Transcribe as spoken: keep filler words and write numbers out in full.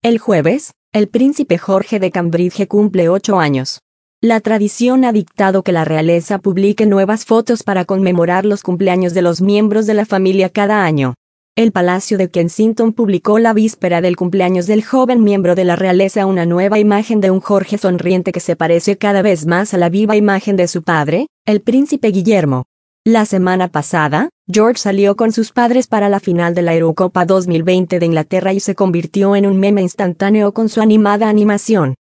El jueves, el príncipe Jorge de Cambridge cumple ocho años. La tradición ha dictado que la realeza publique nuevas fotos para conmemorar los cumpleaños de los miembros de la familia cada año. El Palacio de Kensington publicó la víspera del cumpleaños del joven miembro de la realeza una nueva imagen de un Jorge sonriente que se parece cada vez más a la viva imagen de su padre, el príncipe Guillermo. La semana pasada, George salió con sus padres para la final de la Eurocopa dos mil veinte de Inglaterra y se convirtió en un meme instantáneo con su animada animación.